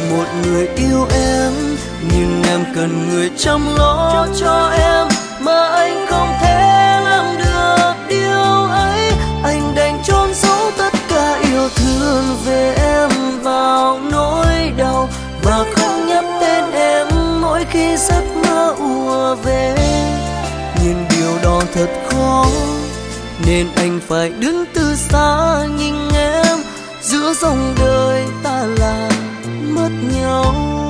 một người yêu em, nhưng em cần người chăm lo cho em, mà anh không thể làm được điều ấy. Anh đành chôn giấu tất cả yêu thương về em vào nỗi đau, và không nhắc tên em mỗi khi giấc mơ ùa về. Nhưng điều đó thật khó, nên anh phải đứng từ xa nhìn em, giữa dòng đời ta làm mất nhau.